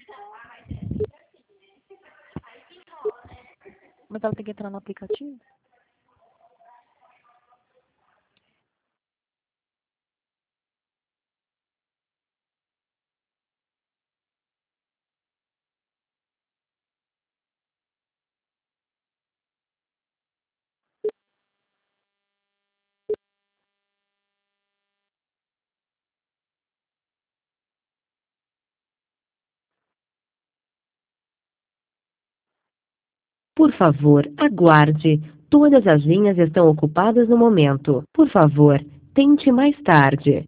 Mas ela tem que entrar no aplicativo? Por favor, aguarde. Todas as linhas estão ocupadas no momento. Por favor, tente mais tarde.